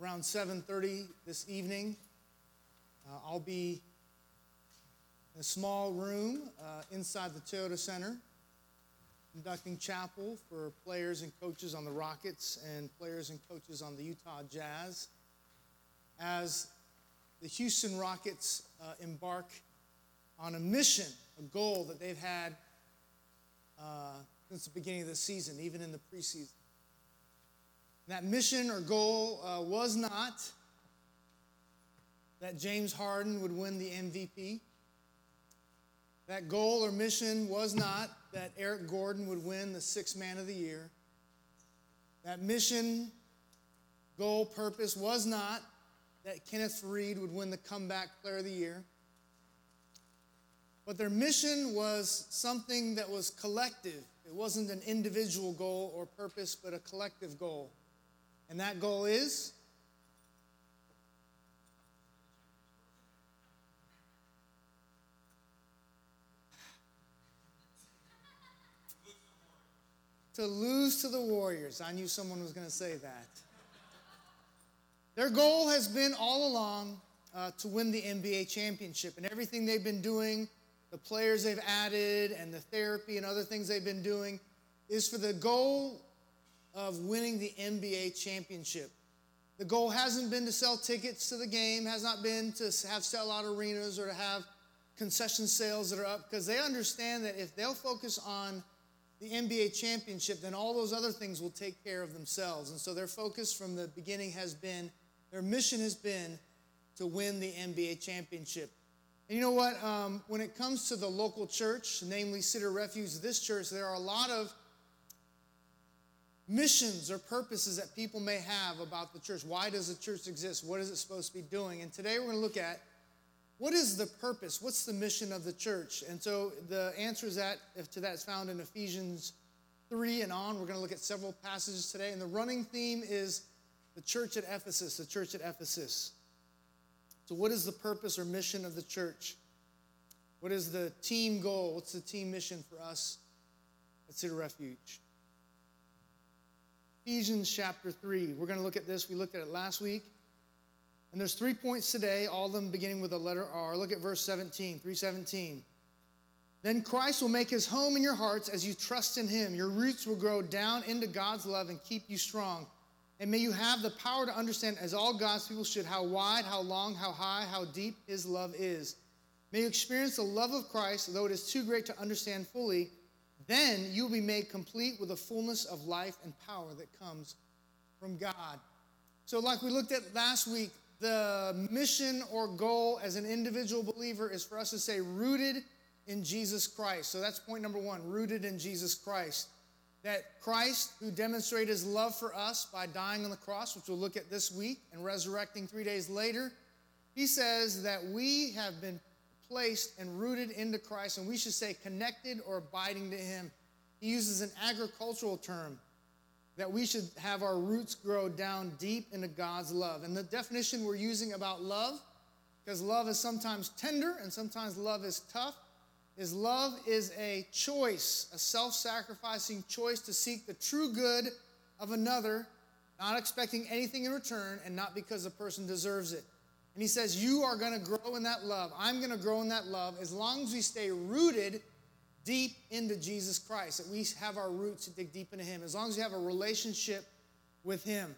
around 7:30 this evening. I'll be in a small room inside the Toyota Center conducting chapel for players and coaches on the Rockets and players and coaches on the Utah Jazz as the Houston Rockets embark on a mission, a goal that they've had since the beginning of the season, even in the preseason. That mission or goal was not that James Harden would win the MVP. That goal or mission was not that Eric Gordon would win the Sixth Man of the Year. That mission, goal, purpose was not that Kenneth Faried would win the Comeback Player of the Year. But their mission was something that was collective. It wasn't an individual goal or purpose, but a collective goal. And that goal is to lose to the Warriors. I knew someone was going to say that. Their goal has been all along to win the NBA championship. And everything they've been doing, the players they've added, and the therapy and other things they've been doing is for the goal of winning the NBA championship. The goal hasn't been to sell tickets to the game, has not been to have sellout arenas or to have concession sales that are up, because they understand that if they'll focus on the NBA championship, then all those other things will take care of themselves. And so their focus from the beginning has been, their mission has been to win the NBA championship. And you know what? When it comes to the local church, namely Cedar Refuge, this church, there are a lot of missions or purposes that people may have about the church. Why does the church exist? What is it supposed to be doing? And today we're going to look at what is the purpose? What's the mission of the church? And so the answer is to that is found in Ephesians 3 and on. We're going to look at several passages today. And the running theme is the church at Ephesus, the church at Ephesus. So what is the purpose or mission of the church? What is the team goal? What's the team mission for us at Cedar Refuge? Ephesians chapter 3. We're going to look at this. We looked at it last week. And there's 3 points today, all of them beginning with the letter R. Look at verse 17, 3:17. Then Christ will make his home in your hearts as you trust in him. Your roots will grow down into God's love and keep you strong. And may you have the power to understand, as all God's people should, how wide, how long, how high, how deep his love is. May you experience the love of Christ, though it is too great to understand fully. Then you will be made complete with the fullness of life and power that comes from God. So like we looked at last week, the mission or goal as an individual believer is for us to say rooted in Jesus Christ. So that's point number one, rooted in Jesus Christ. That Christ, who demonstrated his love for us by dying on the cross, which we'll look at this week, and resurrecting 3 days later, he says that we have been placed and rooted into Christ, and we should say connected or abiding to him. He uses an agricultural term, that we should have our roots grow down deep into God's love. And the definition we're using about love, because love is sometimes tender and sometimes love is tough, is love is a choice, a self-sacrificing choice to seek the true good of another, not expecting anything in return and not because the person deserves it. And he says, you are going to grow in that love. I'm going to grow in that love as long as we stay rooted deep into Jesus Christ, that we have our roots to dig deep into him, as long as we have a relationship with him.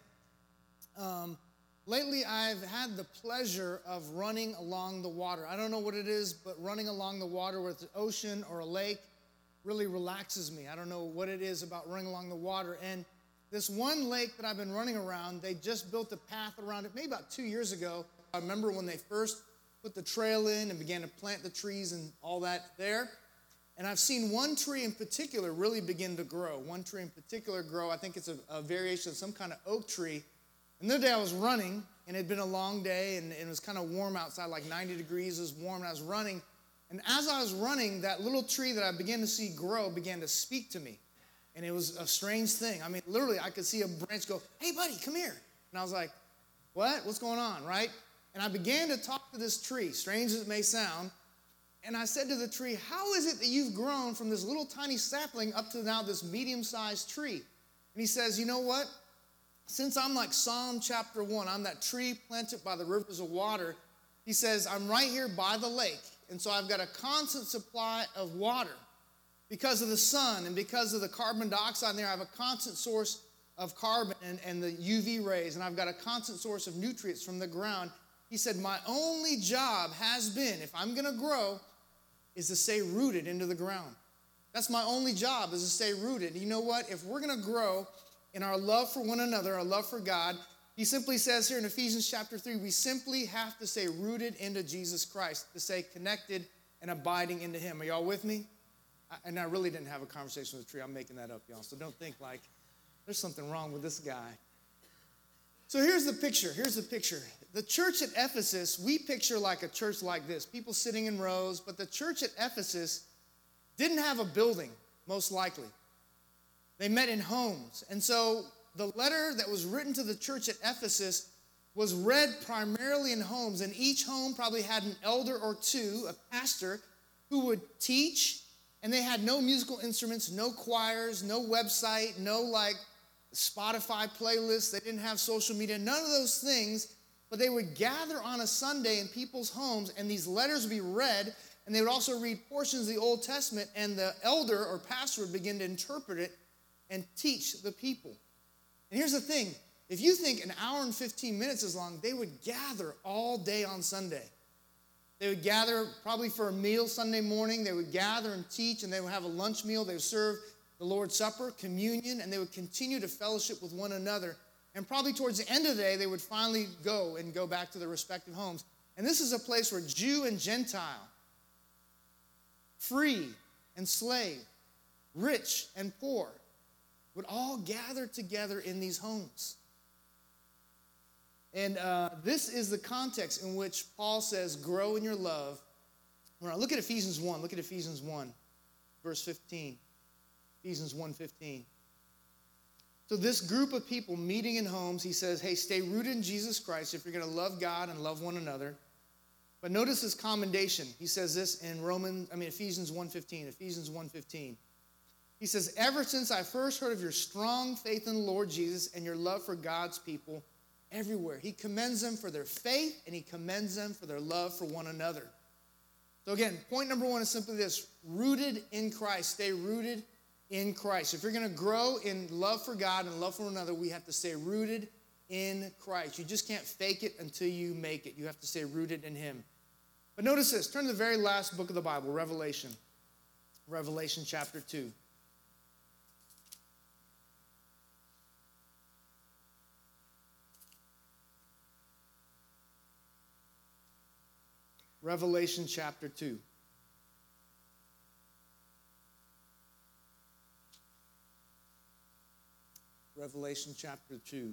Lately, I've had the pleasure of running along the water. I don't know what it is, but running along the water, whether it's an ocean or a lake, really relaxes me. I don't know what it is about running along the water. And this one lake that I've been running around, they just built a path around it maybe about 2 years ago. I remember when they first put the trail in and began to plant the trees and all that there. And I've seen one tree in particular really begin to grow. One tree in particular grow. I think it's a variation of some kind of oak tree. And the other day I was running, and it had been a long day, and it was kind of warm outside, like 90 degrees. It was warm, and I was running. And as I was running, that little tree that I began to see grow began to speak to me. And it was a strange thing. I mean, literally, I could see a branch go, hey, buddy, come here. And I was like, what? What's going on, right? And I began to talk to this tree, strange as it may sound. And I said to the tree, how is it that you've grown from this little tiny sapling up to now this medium-sized tree? And he says, you know what? since I'm like Psalm chapter 1, I'm that tree planted by the rivers of water. He says, I'm right here by the lake. And so I've got a constant supply of water. Because of the sun and because of the carbon dioxide in there, I have a constant source of carbon and the UV rays. And I've got a constant source of nutrients from the ground. He said, my only job has been, if I'm going to grow, is to stay rooted into the ground. That's my only job, is to stay rooted. And you know what? If we're going to grow in our love for one another, our love for God, he simply says here in Ephesians chapter 3, we simply have to stay rooted into Jesus Christ, to stay connected and abiding into him. Are y'all with me? And I really didn't have a conversation with the tree. I'm making that up, y'all. So don't think like there's something wrong with this guy. So here's the picture. Here's the picture. The church at Ephesus, we picture like a church like this, people sitting in rows. But the church at Ephesus didn't have a building, most likely. They met in homes. And so the letter that was written to the church at Ephesus was read primarily in homes. And each home probably had an elder or two, a pastor, who would teach. And they had no musical instruments, no choirs, no website, no like Spotify playlists. They didn't have social media, none of those things. But they would gather on a Sunday in people's homes, and these letters would be read, and they would also read portions of the Old Testament, and the elder or pastor would begin to interpret it and teach the people. And here's the thing. If you think an hour and 15 minutes is long, they would gather all day on Sunday. They would gather probably for a meal Sunday morning. They would gather and teach, and they would have a lunch meal. They would serve the Lord's Supper, communion, and they would continue to fellowship with one another. And probably towards the end of the day, they would finally go back to their respective homes. And this is a place where Jew and Gentile, free and slave, rich and poor, would all gather together in these homes. And this is the context in which Paul says, grow in your love. Look at Ephesians 1. Look at Ephesians 1, verse 15. Ephesians 1:15. So this group of people meeting in homes, he says, hey, stay rooted in Jesus Christ if you're going to love God and love one another. But notice his commendation. He says this in Ephesians 1:15. Ephesians 1:15. He says, ever since I first heard of your strong faith in the Lord Jesus and your love for God's people everywhere. He commends them for their faith, and he commends them for their love for one another. So again, point number one is simply this: rooted in Christ. Stay rooted in Christ. If you're going to grow in love for God and love for one another, we have to stay rooted in Christ. You just can't fake it until you make it. You have to stay rooted in him. But notice this. Turn to the very last book of the Bible, Revelation. Revelation chapter 2. Revelation chapter 2. Revelation chapter 2.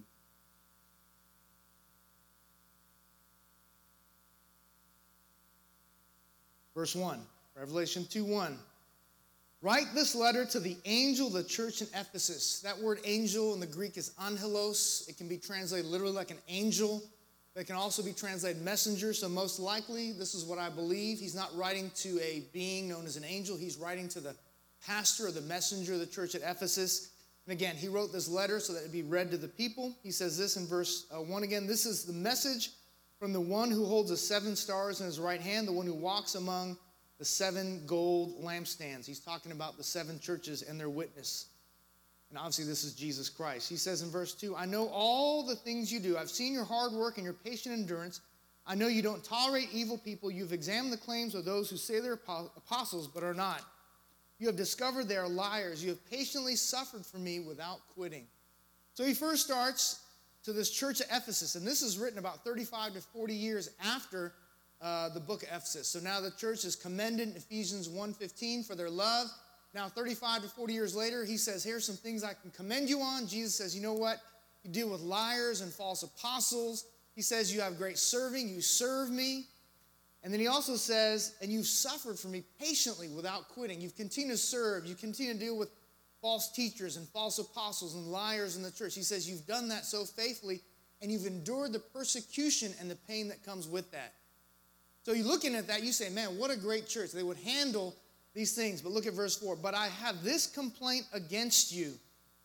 Verse 1. Revelation 2:1. Write this letter to the angel of the church in Ephesus. That word angel in the Greek is angelos. It can be translated literally like an angel. But it can also be translated messenger. So most likely, this is what I believe. He's not writing to a being known as an angel. He's writing to the pastor or the messenger of the church at Ephesus. And again, he wrote this letter so that it be read to the people. He says this in verse 1 again. This is the message from the one who holds the 7 stars in his right hand, the one who walks among the 7 gold lampstands. He's talking about the 7 churches and their witness. And obviously this is Jesus Christ. He says in verse 2, I know all the things you do. I've seen your hard work and your patient endurance. I know you don't tolerate evil people. You've examined the claims of those who say they're apostles but are not. You have discovered they are liars. You have patiently suffered for me without quitting. So he first starts to this church of Ephesus. And this is written about 35 to 40 years after the book of Ephesus. So now the church is commended in Ephesians 1:15 for their love. Now 35 to 40 years later, he says, here's some things I can commend you on. Jesus says, you know what? You deal with liars and false apostles. He says, you have great serving. You serve me. And then he also says, and you've suffered for me patiently without quitting. You've continued to serve. You continue to deal with false teachers and false apostles and liars in the church. He says, you've done that so faithfully, and you've endured the persecution and the pain that comes with that. So you're looking at that, you say, man, what a great church. They would handle these things. But look at verse 4. But I have this complaint against you.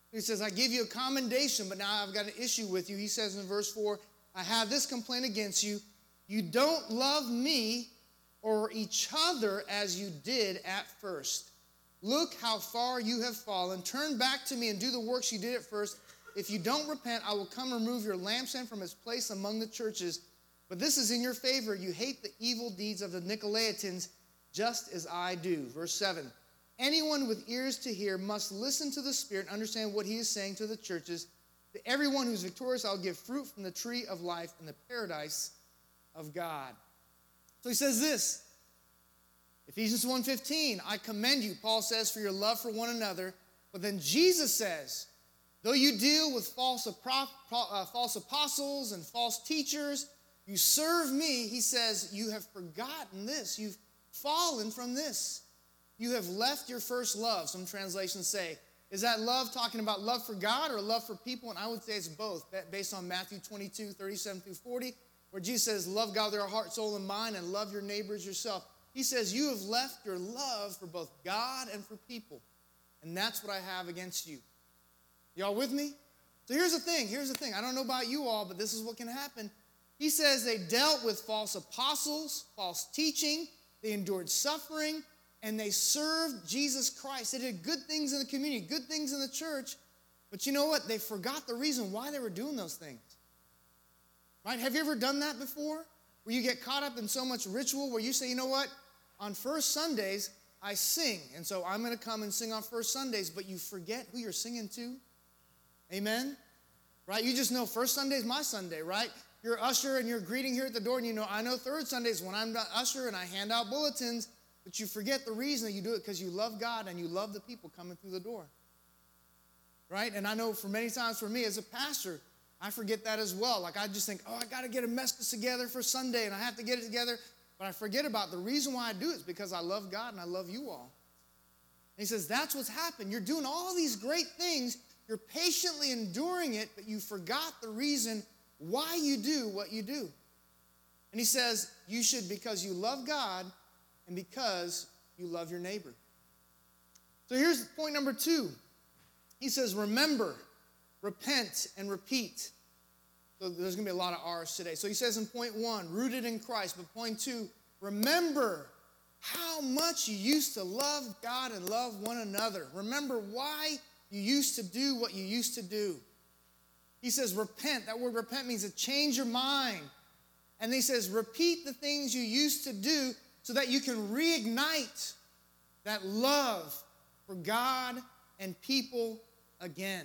He says, I give you a commendation, but now I've got an issue with you. He says in verse 4, I have this complaint against you. You don't love me or each other as you did at first. Look how far you have fallen. Turn back to me and do the works you did at first. If you don't repent, I will come and remove your lampstand from its place among the churches. But this is in your favor. You hate the evil deeds of the Nicolaitans, just as I do. Verse 7. Anyone with ears to hear must listen to the Spirit and understand what he is saying to the churches. To everyone who is victorious, I'll give fruit from the tree of life in the paradise of God. So he says this, Ephesians 1:15, I commend you, Paul says, for your love for one another. But then Jesus says, though you deal with false apostles and false teachers, you serve me, he says, you have forgotten this. You've fallen from this. You have left your first love, some translations say. Is that love talking about love for God or love for people? And I would say it's both, based on Matthew 22:37-40, where Jesus says, love God with your heart, soul, and mind, and love your neighbors yourself. He says, you have left your love for both God and for people. And that's what I have against you. Y'all with me? So here's the thing. I don't know about you all, but this is what can happen. He says they dealt with false apostles, false teaching. They endured suffering. And they served Jesus Christ. They did good things in the community, good things in the church. But you know what? They forgot the reason why they were doing those things. Right? Have you ever done that before? Where you get caught up in so much ritual where you say, you know what? On first Sundays, I sing. And so I'm going to come and sing on first Sundays. But you forget who you're singing to. Amen? Right? You just know first Sunday is my Sunday, right? You're usher and you're greeting here at the door. And you know, I know third Sunday is when I'm the usher and I hand out bulletins. But you forget the reason that you do it because you love God and you love the people coming through the door. Right? And I know for many times for me as a pastor, I forget that as well. Like I just think, I got to get a message together for Sunday and I have to get it together. But I forget about the reason why I do it is because I love God and I love you all. And he says, that's what's happened. You're doing all these great things. You're patiently enduring it, but you forgot the reason why you do what you do. And he says, you should because you love God and because you love your neighbor. So here's point number 2. He says, remember, repent, and repeat. So there's going to be a lot of R's today. So he says in point 1, rooted in Christ. But point 2, remember how much you used to love God and love one another. Remember why you used to do what you used to do. He says, repent. That word repent means to change your mind. And he says, repeat the things you used to do so that you can reignite that love for God and people again.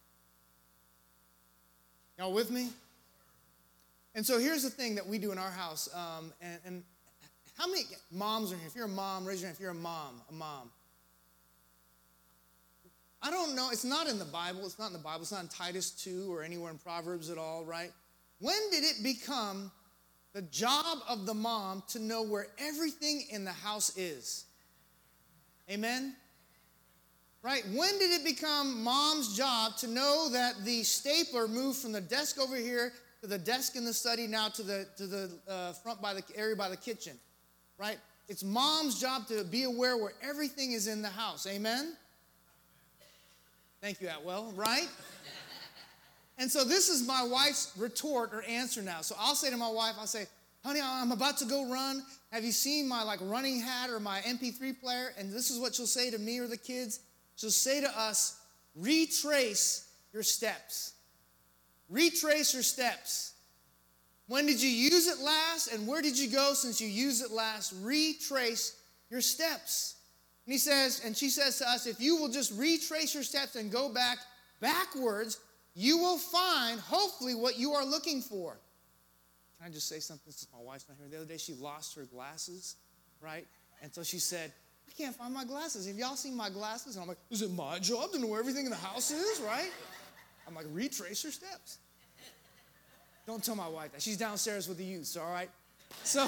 Y'all with me? And so here's the thing that we do in our house. And how many moms are here? If you're a mom, raise your hand if you're a mom. I don't know. It's not in the Bible. It's not in the Bible. It's not in Titus 2 or anywhere in Proverbs at all, right? When did it become the job of the mom to know where everything in the house is? Amen? Right? When did it become mom's job to know that the stapler moved from the desk over here to the desk in the study, now to the front by the area by the kitchen? Right? It's mom's job to be aware where everything is in the house. Amen? Thank you, Atwell. Right? And so this is my wife's retort or answer now. So I'll say to my wife, I'll say, honey, I'm about to go run. Have you seen my running hat or my MP3 player? And this is what she'll say to me or the kids. She'll say to us, retrace your steps. Retrace your steps. When did you use it last? And where did you go since you used it last? Retrace your steps. And he says, and she says to us, if you will just retrace your steps and go backwards, you will find, hopefully, what you are looking for. Can I just say something since my wife's not here? The other day, she lost her glasses, right? And so she said, I can't find my glasses. Have y'all seen my glasses? And I'm like, is it my job to know where everything in the house is, right? I'm like, retrace your steps. Don't tell my wife that. She's downstairs with the youths, all right? So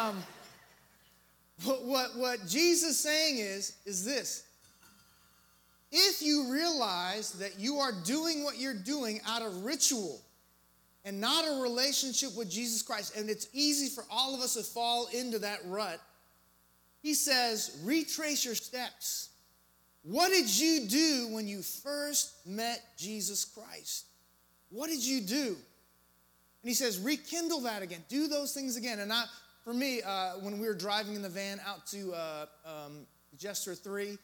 what Jesus is saying is this. If you realize that you are doing what you're doing out of ritual and not a relationship with Jesus Christ, and it's easy for all of us to fall into that rut, he says, retrace your steps. what did you do when you first met Jesus Christ? What did you do? And he says, rekindle that again. Do those things again. And for me, when we were driving in the van out to Jester 3,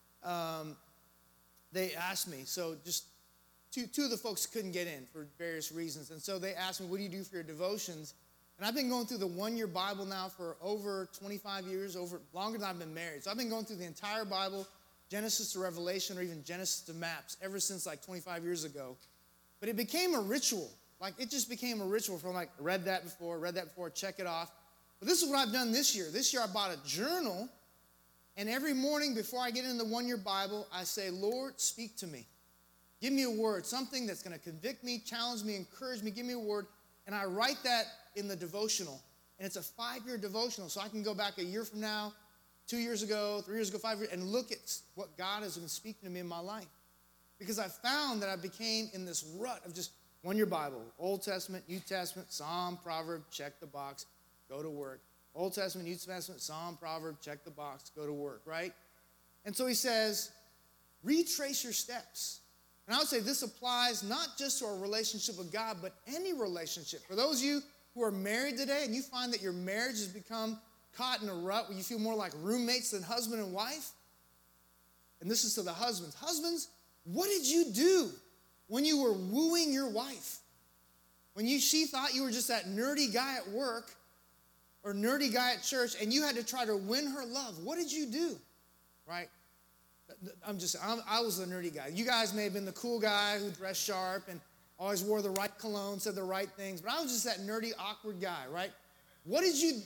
they asked me, so just two of the folks couldn't get in for various reasons. And so they asked me, what do you do for your devotions? And I've been going through the one-year Bible now for over 25 years, longer than I've been married. So I've been going through the entire Bible, Genesis to Revelation, or even Genesis to Maps, ever since like 25 years ago. But it became a ritual. Like, it just became a ritual from like, read that before, check it off. But this is what I've done this year. This year I bought a journal, and every morning before I get in the one-year Bible, I say, Lord, speak to me. Give me a word, something that's going to convict me, challenge me, encourage me, give me a word. And I write that in the devotional. And it's a 5-year devotional, so I can go back a year from now, 2 years ago, 3 years ago, 5 years, and look at what God has been speaking to me in my life. Because I found that I became in this rut of just one-year Bible, Old Testament, New Testament, Psalm, Proverb, check the box, go to work. Old Testament, New Testament, Psalm, Proverb, check the box, go to work, right? And so he says, retrace your steps. And I would say this applies not just to our relationship with God, but any relationship. For those of you who are married today and you find that your marriage has become caught in a rut where you feel more like roommates than husband and wife, and this is to the husbands. Husbands, what did you do when you were wooing your wife? When she thought you were just that nerdy guy at work or nerdy guy at church and you had to try to win her love. What did you do? Right? I was the nerdy guy. You guys may have been the cool guy who dressed sharp and always wore the right cologne, said the right things, but I was just that nerdy, awkward guy, right? What did you...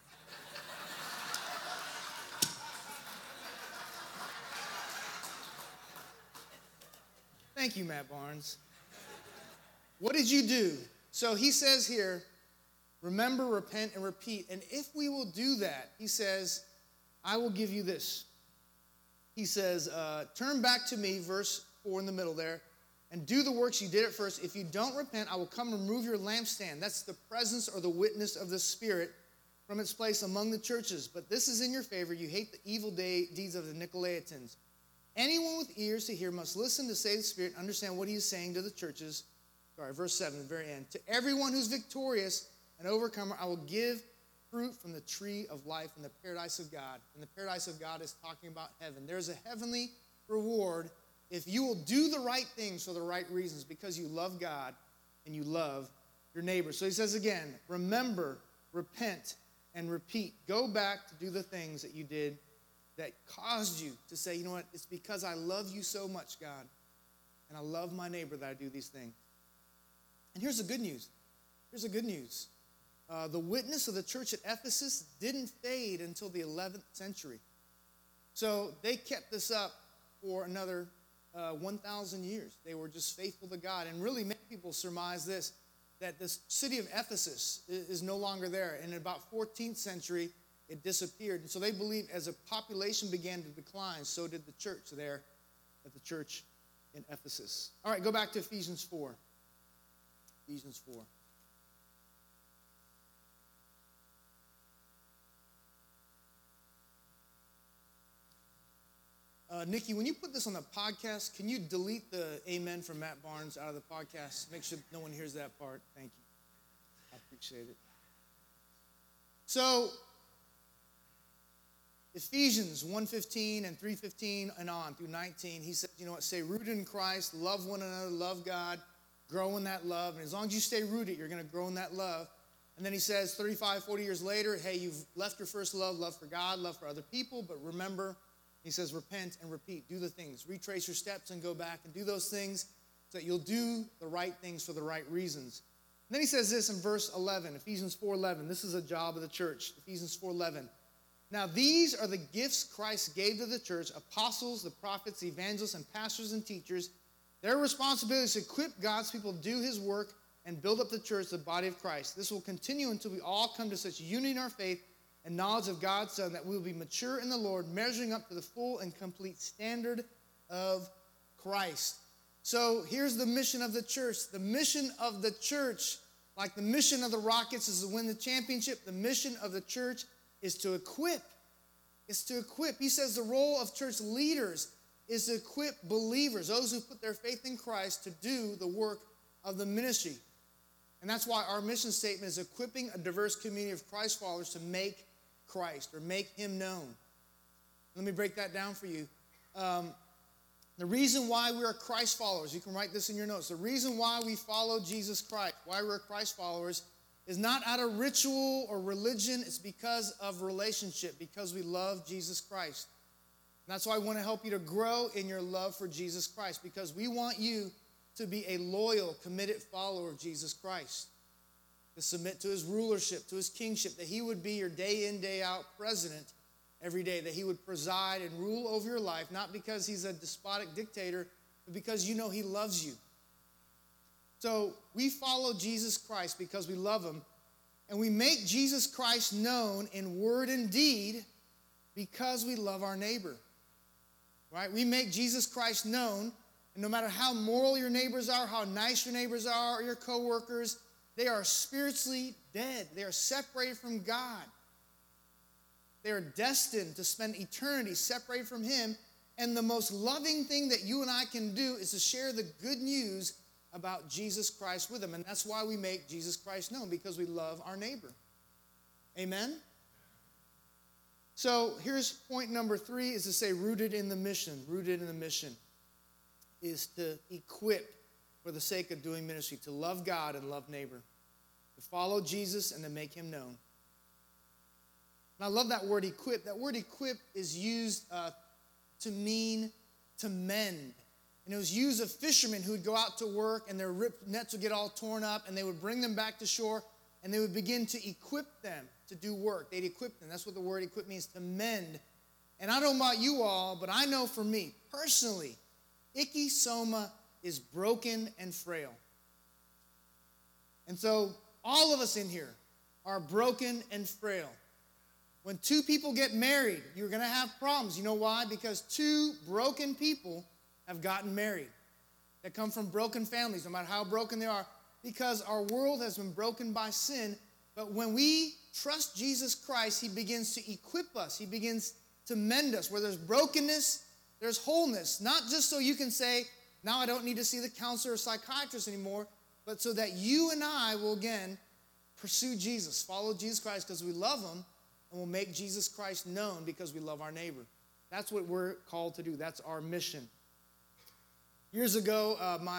Thank you, Matt Barnes. What did you do? So he says here, remember, repent, and repeat. And if we will do that, he says, I will give you this. He says, turn back to me, verse 4 in the middle there, and do the works you did at first. If you don't repent, I will come and remove your lampstand. That's the presence or the witness of the Spirit from its place among the churches. But this is in your favor. You hate the evil deeds of the Nicolaitans. Anyone with ears to hear must listen to say the Spirit, understand what he is saying to the churches. Sorry, verse 7, the very end. To everyone who's victorious and overcomer, I will give fruit from the tree of life in the paradise of God. And the paradise of God is talking about heaven. There's a heavenly reward if you will do the right things for the right reasons because you love God and you love your neighbor. So he says again, remember, repent, and repeat. Go back to do the things that you did that caused you to say, you know what, it's because I love you so much, God, and I love my neighbor that I do these things. And here's the good news. Here's the good news. The witness of the church at Ephesus didn't fade until the 11th century. So they kept this up for another 1,000 years. They were just faithful to God. And really, many people surmise this, that the city of Ephesus is no longer there. And in about 14th century, it disappeared. And so they believe as a population began to decline, so did the church there at the church in Ephesus. All right, go back to Ephesians 4. Ephesians 4. Nikki, when you put this on the podcast, can you delete the amen from Matt Barnes out of the podcast? Make sure no one hears that part. Thank you. I appreciate it. So, Ephesians 1:15 and 3:15 and on through 19, he says, you know what, stay rooted in Christ, love one another, love God, grow in that love. And as long as you stay rooted, you're going to grow in that love. And then he says 35, 40 years later, hey, you've left your first love for God, love for other people, but remember, he says, repent and repeat. Do the things. Retrace your steps and go back and do those things so that you'll do the right things for the right reasons. And then he says this in verse 11, Ephesians 4:11. This is a job of the church, Ephesians 4:11. Now these are the gifts Christ gave to the church, apostles, the prophets, the evangelists, and pastors and teachers. Their responsibility is to equip God's people to do his work and build up the church, the body of Christ. This will continue until we all come to such unity in our faith and knowledge of God's Son, that we will be mature in the Lord, measuring up to the full and complete standard of Christ. So here's the mission of the church. The mission of the church, like the mission of the Rockets is to win the championship, the mission of the church is to equip. It's to equip. He says the role of church leaders is to equip believers, those who put their faith in Christ, to do the work of the ministry. And that's why our mission statement is equipping a diverse community of Christ followers to make Christ or make him known. Let me break that down for you. The reason why we are Christ followers, you can write this in your notes. The reason why we follow Jesus Christ, why we're Christ followers, is not out of ritual or religion. It's because of relationship, because we love Jesus Christ. And that's why I want to help you to grow in your love for Jesus Christ, because we want you to be a loyal, committed follower of Jesus Christ, to submit to his rulership, to his kingship, that he would be your day in, day out president every day, that he would preside and rule over your life, not because he's a despotic dictator, but because you know he loves you. So we follow Jesus Christ because we love him, and we make Jesus Christ known in word and deed because we love our neighbor, right? We make Jesus Christ known, and no matter how moral your neighbors are, how nice your neighbors are, or your coworkers, they are spiritually dead. They are separated from God. They are destined to spend eternity separated from him. And the most loving thing that you and I can do is to share the good news about Jesus Christ with them. And that's why we make Jesus Christ known, because we love our neighbor. Amen? So here's point number 3, is to say rooted in the mission. Rooted in the mission is to equip for the sake of doing ministry, to love God and love neighbor, to follow Jesus and to make him known. And I love that word equip. That word equip is used to mean to mend. And it was used of fishermen who would go out to work and their nets would get all torn up, and they would bring them back to shore and they would begin to equip them to do work. They'd equip them. That's what the word equip means, to mend. And I don't know about you all, but I know for me personally, Icky Soma is broken and frail. And so all of us in here are broken and frail. When 2 people get married, you're going to have problems. You know why? Because 2 broken people have gotten married that come from broken families, no matter how broken they are, because our world has been broken by sin. But when we trust Jesus Christ, he begins to equip us. He begins to mend us. Where there's brokenness, there's wholeness. Not just so you can say, now I don't need to see the counselor or psychiatrist anymore, but so that you and I will again pursue Jesus, follow Jesus Christ because we love him, and we'll make Jesus Christ known because we love our neighbor. That's what we're called to do. That's our mission. Years ago,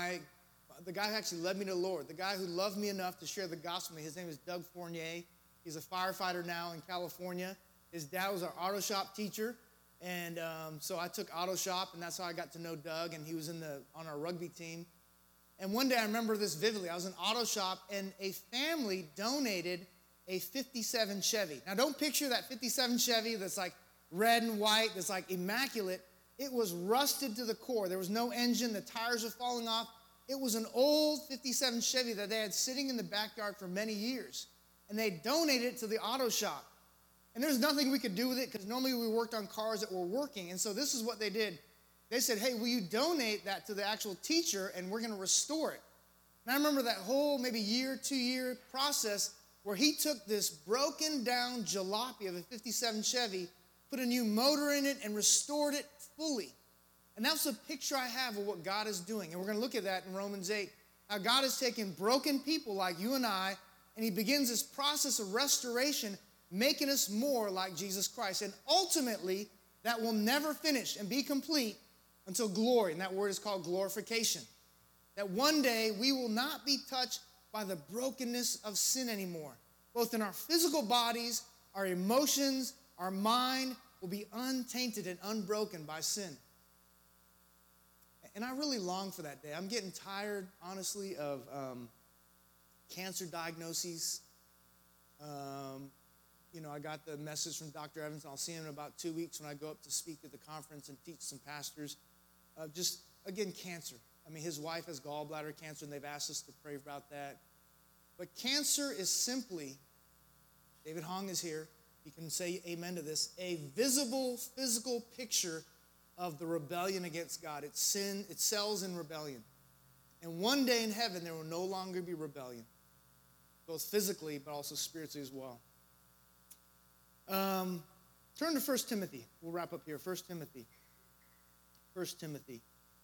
the guy who actually led me to the Lord, the guy who loved me enough to share the gospel with me, his name is Doug Fournier. He's a firefighter now in California. His dad was our auto shop teacher, and so I took auto shop, and that's how I got to know Doug, and he was on our rugby team. And one day I remember this vividly. I was in auto shop, and a family donated a 57 Chevy. Now, don't picture that 57 Chevy that's like red and white, that's like immaculate. It was rusted to the core. There was no engine. The tires were falling off. It was an old 57 Chevy that they had sitting in the backyard for many years. And they donated it to the auto shop. And there's nothing we could do with it because normally we worked on cars that were working. And so this is what they did. They said, hey, will you donate that to the actual teacher and we're going to restore it? And I remember that whole maybe 2-year process where he took this broken down jalopy of a 57 Chevy, put a new motor in it, and restored it fully. And that's a picture I have of what God is doing. And we're going to look at that in Romans 8. How God is taking broken people like you and I, and he begins this process of restoration, making us more like Jesus Christ. And ultimately, that will never finish and be complete until glory. And that word is called glorification. That one day we will not be touched by the brokenness of sin anymore. Both in our physical bodies, our emotions, our mind will be untainted and unbroken by sin. And I really long for that day. I'm getting tired, honestly, of cancer diagnoses. I got the message from Dr. Evans, and I'll see him in about 2 weeks when I go up to speak at the conference and teach some pastors. Just, again, cancer. I mean, his wife has gallbladder cancer, and they've asked us to pray about that. But cancer is simply, David Hong is here, he can say amen to this, a visible, physical picture of the rebellion against God. It's sin, it cells in rebellion. And one day in heaven, there will no longer be rebellion, both physically but also spiritually as well. Turn to 1 Timothy. We'll wrap up here. 1 Timothy. 1 Timothy.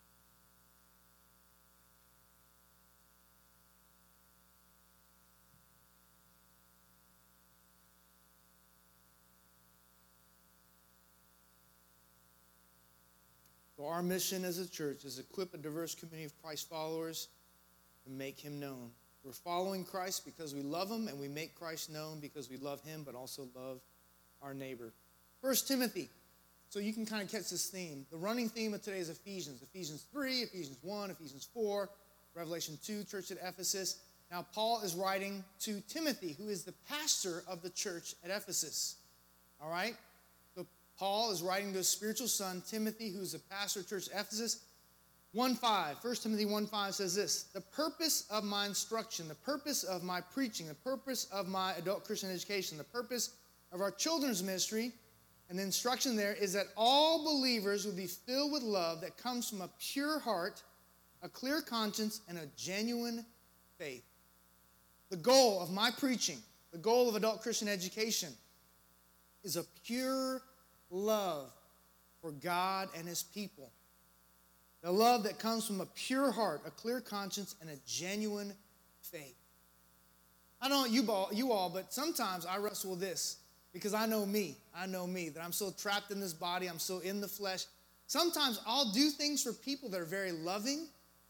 So our mission as a church is to equip a diverse community of Christ followers to make him known. We're following Christ because we love him, and we make Christ known because we love him, but also love our neighbor. 1 Timothy. So you can kind of catch this theme. The running theme of today is Ephesians. Ephesians 3, Ephesians 1, Ephesians 4, Revelation 2, church at Ephesus. Now Paul is writing to Timothy, who is the pastor of the church at Ephesus. All right? So Paul is writing to his spiritual son, Timothy, who's the pastor of church at Ephesus. 1:5, 1 Timothy 1:5 says this: the purpose of my instruction, the purpose of my preaching, the purpose of my adult Christian education, the purpose of our children's ministry, and the instruction there is that all believers will be filled with love that comes from a pure heart, a clear conscience, and a genuine faith. The goal of my preaching, the goal of adult Christian education, is a pure love for God and his people. The love that comes from a pure heart, a clear conscience, and a genuine faith. I don't know you all, but sometimes I wrestle with this because I know me, that I'm so trapped in this body, I'm so in the flesh. Sometimes I'll do things for people that are very loving,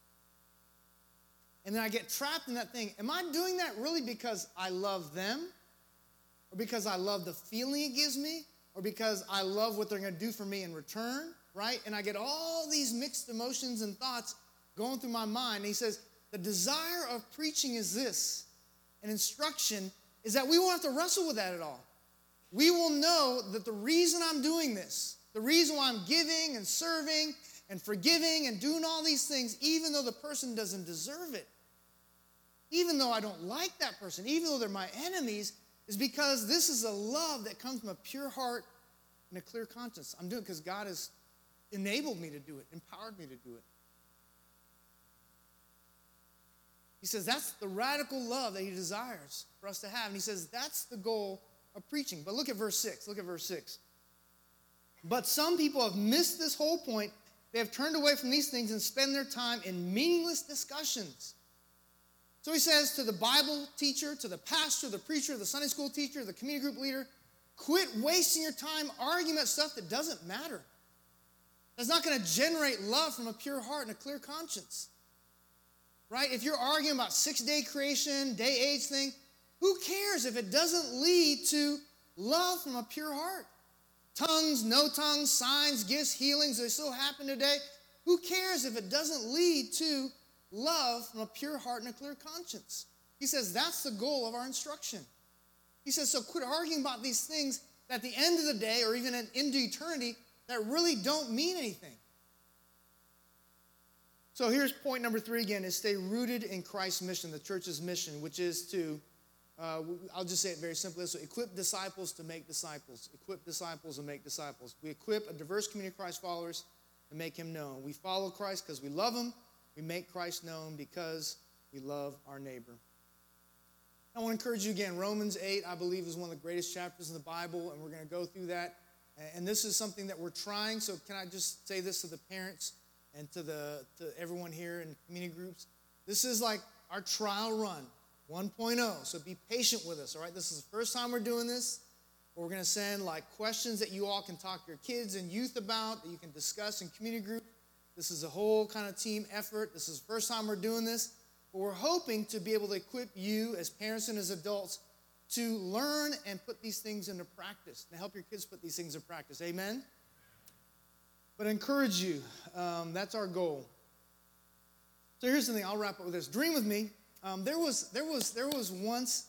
and then I get trapped in that thing. Am I doing that really because I love them? Or because I love the feeling it gives me? Or because I love what they're going to do for me in return? Right? And I get all these mixed emotions and thoughts going through my mind. And he says, the desire of preaching is this, and instruction is that we won't have to wrestle with that at all. We will know that the reason I'm doing this, the reason why I'm giving and serving and forgiving and doing all these things, even though the person doesn't deserve it, even though I don't like that person, even though they're my enemies, is because this is a love that comes from a pure heart and a clear conscience. I'm doing it because God has enabled me to do it, empowered me to do it. He says that's the radical love that he desires for us to have. And he says that's the goal of preaching. But look at verse 6. Look at verse 6. But some people have missed this whole point. They have turned away from these things and spend their time in meaningless discussions. So he says to the Bible teacher, to the pastor, the preacher, the Sunday school teacher, the community group leader, quit wasting your time arguing about stuff that doesn't matter. That's not going to generate love from a pure heart and a clear conscience. Right? If you're arguing about 6-day creation, day age thing, who cares if it doesn't lead to love from a pure heart? Tongues, no tongues, signs, gifts, healings, they still happen today. Who cares if it doesn't lead to love from a pure heart and a clear conscience? He says that's the goal of our instruction. He says, so quit arguing about these things that at the end of the day or even into eternity that really don't mean anything. So here's point number 3 again, is stay rooted in Christ's mission, the church's mission, which is to, I'll just say it very simply, so equip disciples to make disciples. Equip disciples to make disciples. We equip a diverse community of Christ followers to make him known. We follow Christ because we love him. We make Christ known because we love our neighbor. I want to encourage you again, Romans 8, I believe, is one of the greatest chapters in the Bible, and we're going to go through that. And this is something that we're trying, so can I just say this to the parents and to everyone here in community groups? This is like our trial run, 1.0, so be patient with us, all right? This is the first time we're doing this. We're going to send like questions that you all can talk to your kids and youth about, that you can discuss in community group. This is a whole kind of team effort. This is the first time we're doing this. But we're hoping to be able to equip you as parents and as adults to learn and put these things into practice, to help your kids put these things in practice. Amen? But encourage you. That's our goal. So here's the thing. I'll wrap up with this. Dream with me. There was once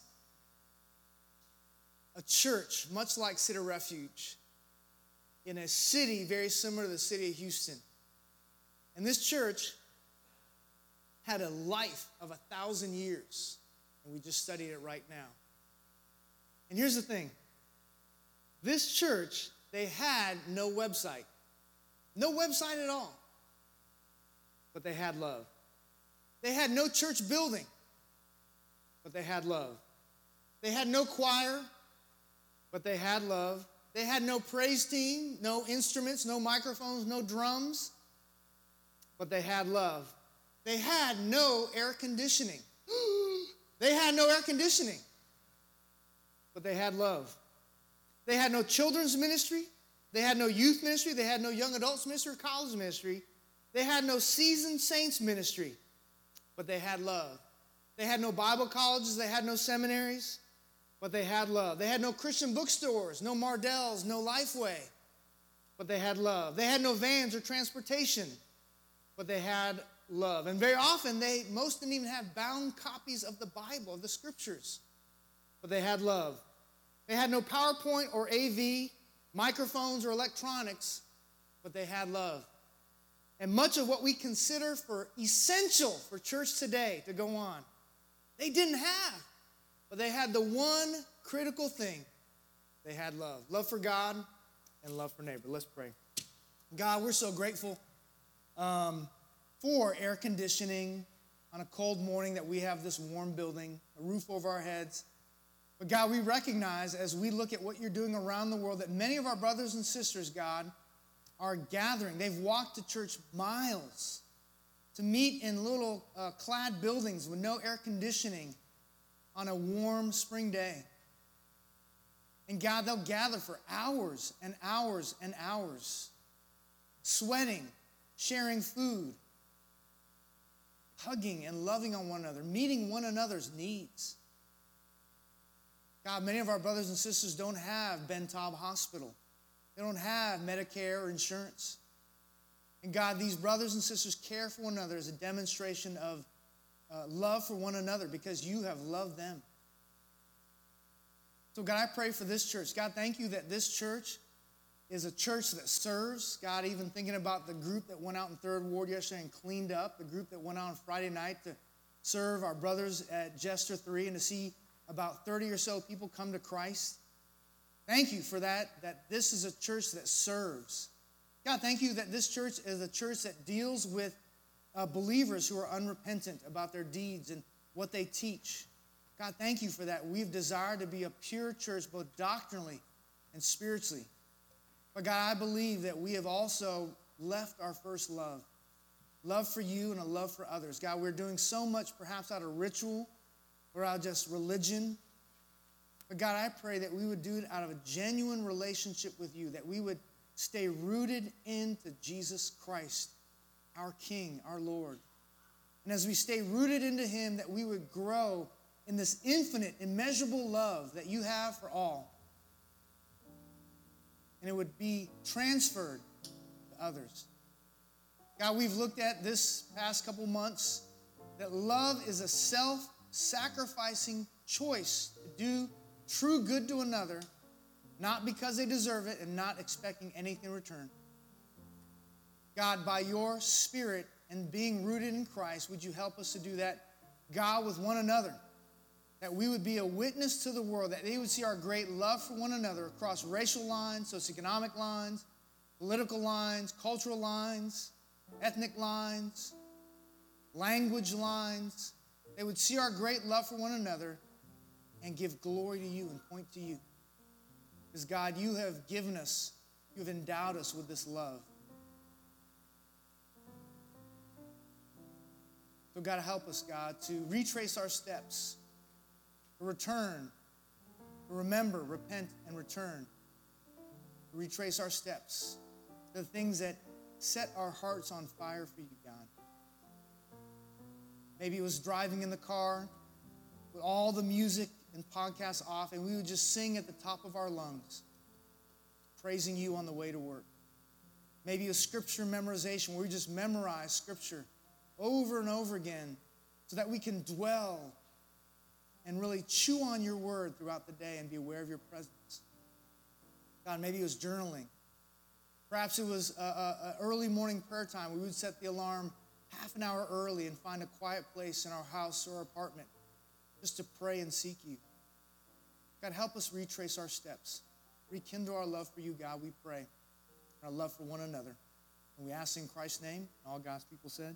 a church, much like City Refuge, in a city very similar to the city of Houston. And this church had a life of 1,000 years. And we just studied it right now. And here's the thing. This church, they had no website. No website at all. But they had love. They had no church building. But they had love. They had no choir. But they had love. They had no praise team, no instruments, no microphones, no drums. but they had love. They had no air conditioning. They had no air conditioning, but they had love. They had no children's ministry. They had no youth ministry. They had no young adults ministry or college ministry. They had no seasoned saints ministry, but they had love. They had no Bible colleges. They had no seminaries, but they had love. They had no Christian bookstores, no Mardells, no Lifeway, but they had love. They had no vans or transportation, but they had love. And very often, most didn't even have bound copies of the Bible, of the scriptures, but they had love. They had no PowerPoint or AV, microphones or electronics, but they had love. And much of what we consider for essential for church today to go on, they didn't have, but they had the one critical thing. They had love. Love for God and love for neighbor. Let's pray. God, we're so grateful for air conditioning on a cold morning, that we have this warm building, a roof over our heads. But God, we recognize as we look at what you're doing around the world that many of our brothers and sisters, God, are gathering. They've walked to church miles to meet in little clad buildings with no air conditioning on a warm spring day. And God, they'll gather for hours and hours and hours, sweating, sharing food, hugging and loving on one another, meeting one another's needs. God, many of our brothers and sisters don't have Ben Taub Hospital. They don't have Medicare or insurance. And God, these brothers and sisters care for one another as a demonstration of love for one another because you have loved them. So God, I pray for this church. God, thank you that this church is a church that serves. God, even thinking about the group that went out in 3rd Ward yesterday and cleaned up, the group that went out on Friday night to serve our brothers at Jester 3 and to see about 30 or so people come to Christ. Thank you for that this is a church that serves. God, thank you that this church is a church that deals with believers who are unrepentant about their deeds and what they teach. God, thank you for that. We've desired to be a pure church, both doctrinally and spiritually. But God, I believe that we have also left our first love. Love for you and a love for others. God, we're doing so much perhaps out of ritual or out of just religion. But God, I pray that we would do it out of a genuine relationship with you, that we would stay rooted into Jesus Christ, our King, our Lord. And as we stay rooted into him, that we would grow in this infinite, immeasurable love that you have for all. And it would be transferred to others. God, we've looked at this past couple months that love is a self-sacrificing choice to do true good to another, not because they deserve it and not expecting anything in return. God, by your Spirit and being rooted in Christ, would you help us to do that, God, with one another? That we would be a witness to the world, that they would see our great love for one another across racial lines, socioeconomic lines, political lines, cultural lines, ethnic lines, language lines. They would see our great love for one another and give glory to you and point to you. Because God, you have given us, you have endowed us with this love. So God, help us, God, to retrace our steps, to return, to remember, repent, and return. To retrace our steps, the things that set our hearts on fire for you, God. Maybe it was driving in the car with all the music and podcasts off, and we would just sing at the top of our lungs, praising you on the way to work. Maybe a scripture memorization where we just memorize scripture over and over again so that we can dwell and really chew on your word throughout the day and be aware of your presence. God, maybe it was journaling. Perhaps it was an early morning prayer time. We would set the alarm half an hour early and find a quiet place in our house or apartment just to pray and seek you. God, help us retrace our steps. Rekindle our love for you, God, we pray. And our love for one another. And we ask in Christ's name, and all God's people said.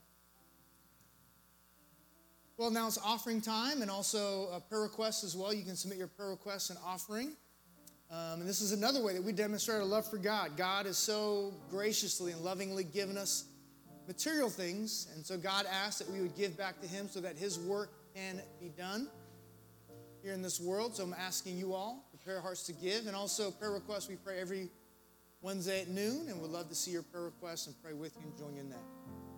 Well, now it's offering time and also prayer requests as well. You can submit your prayer requests and offering. And this is another way that we demonstrate our love for God. God has so graciously and lovingly given us material things. And so God asked that we would give back to him so that his work can be done here in this world. So I'm asking you all to prepare hearts to give. And also prayer requests, we pray every Wednesday at noon, and we'd love to see your prayer requests and pray with you and join you in that.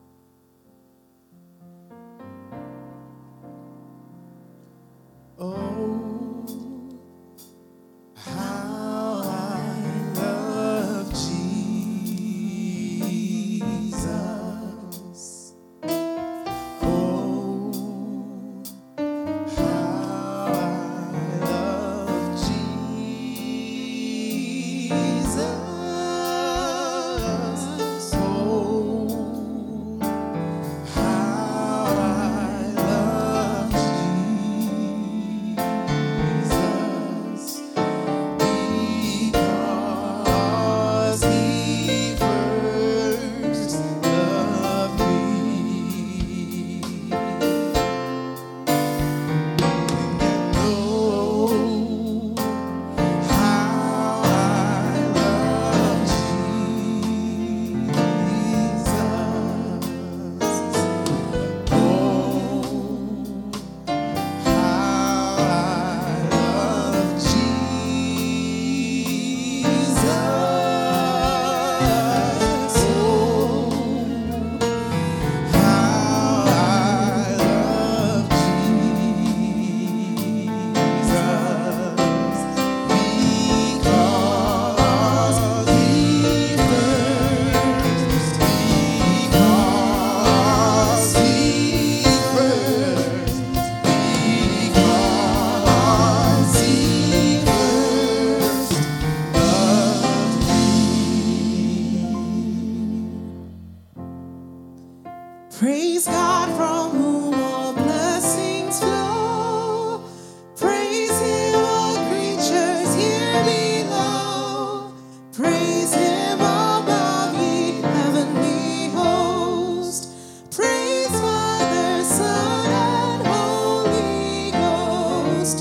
Oh, how I love Jesus. Oh, how I love Jesus. Oh, how I love Jesus. Because he first loved me. And oh, how I love Jesus. Oh, how I love Jesus. Oh, how I love Jesus. Because he first, because he first. Because he first loved me. Praise God from whom all blessings flow. Praise him, all creatures here below. Praise him above, ye heavenly host. Praise Father, Son, and Holy Ghost.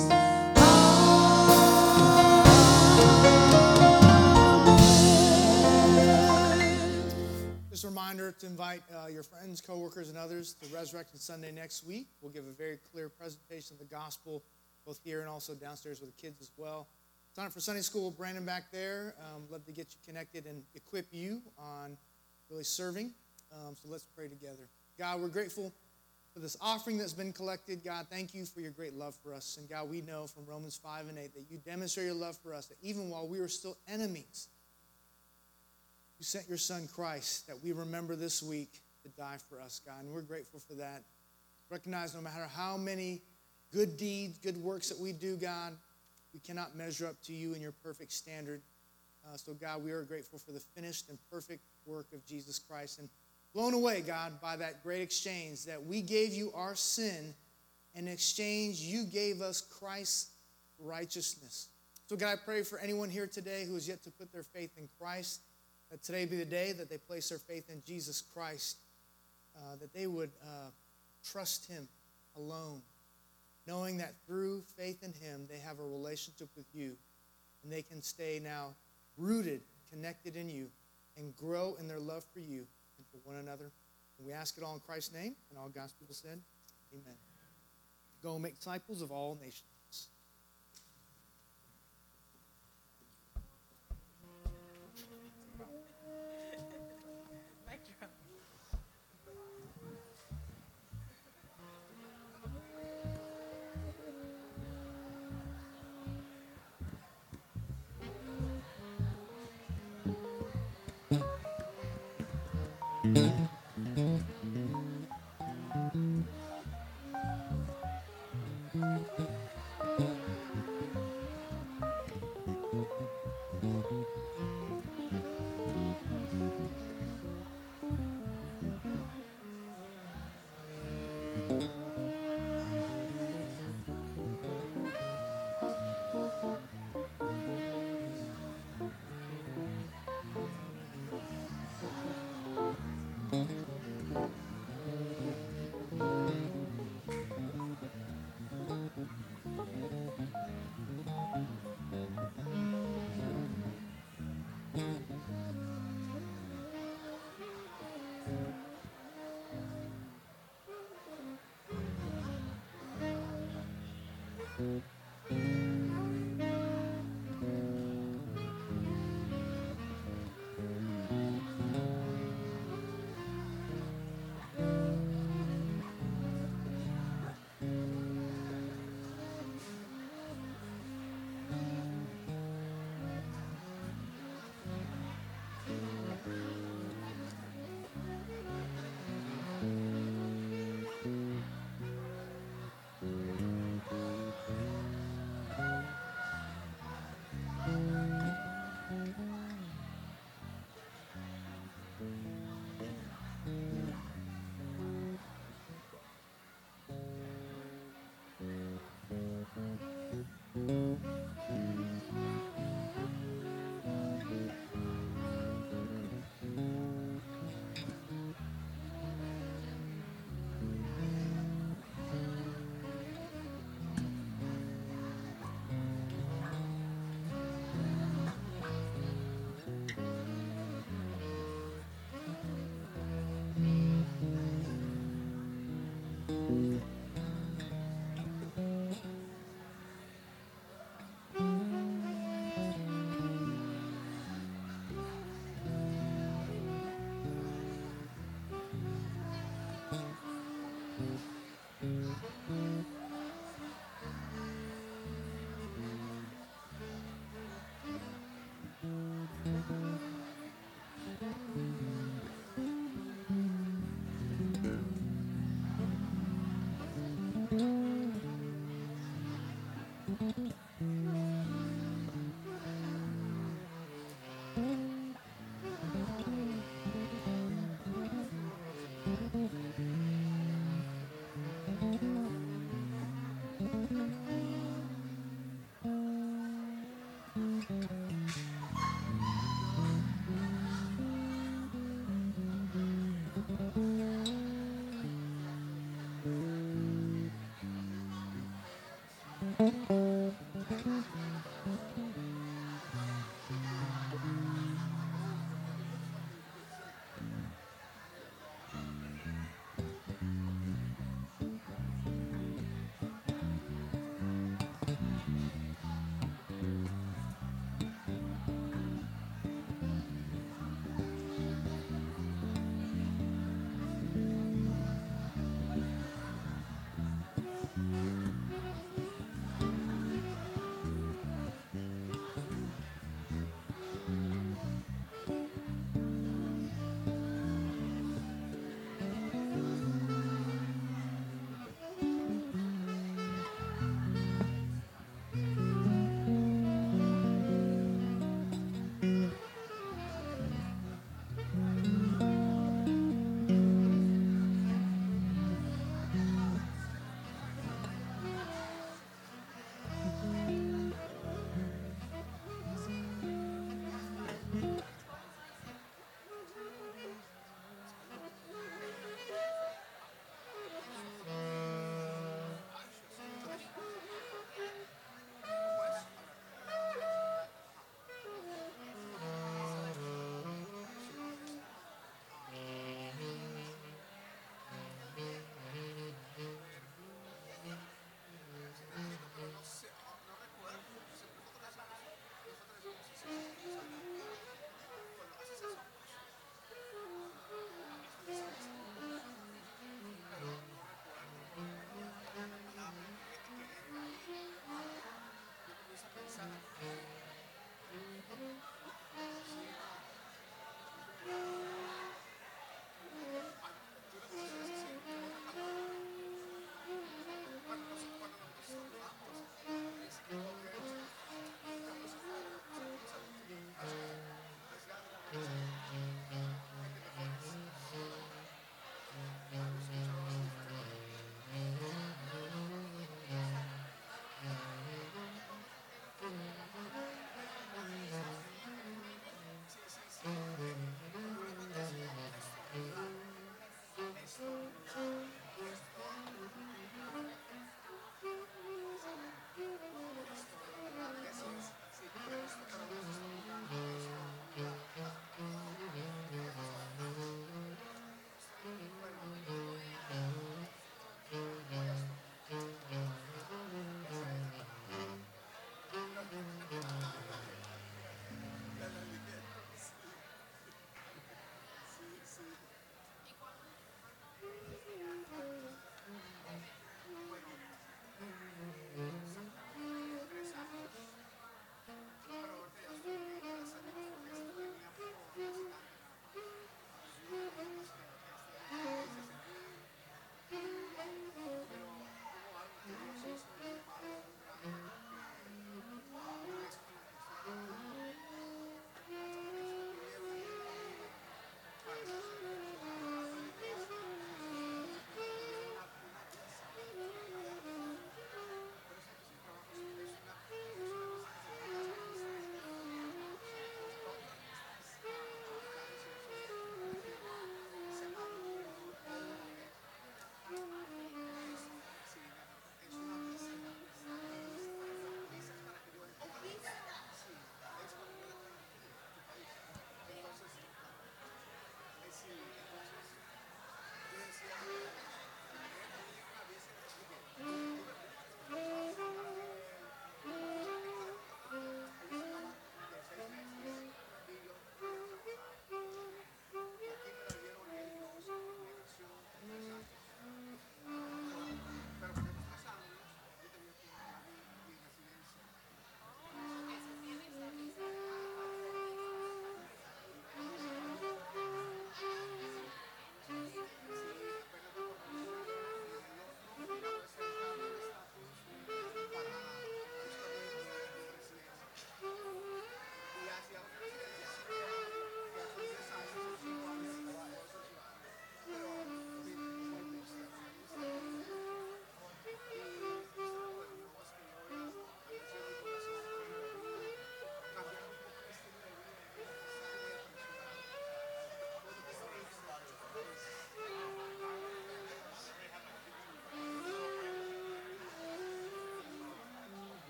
Amen. Just a reminder to invite your friends, coworkers, and others to Resurrection Sunday next week. We'll give a very clear presentation of the gospel, both here and also downstairs with the kids as well. Sign up for Sunday school with Brandon back there. Love to get you connected and equip you on really serving. So let's pray together. God, we're grateful for this offering that's been collected. God, thank you for your great love for us. And God, we know from Romans 5 and 8 that you demonstrate your love for us, that even while we were still enemies, you sent your son Christ that we remember this week to die for us, God. And we're grateful for that. Recognize no matter how many good deeds, good works that we do, God, we cannot measure up to you in your perfect standard. So, God, we are grateful for the finished and perfect work of Jesus Christ. And blown away, God, by that great exchange that we gave you our sin. In exchange, you gave us Christ's righteousness. So, God, I pray for anyone here today who has yet to put their faith in Christ, that today be the day that they place their faith in Jesus Christ, that they would trust him alone, knowing that through faith in him, they have a relationship with you, and they can stay now rooted, connected in you, and grow in their love for you and for one another. And we ask it all in Christ's name, and all God's people said, amen. Go and make disciples of all nations.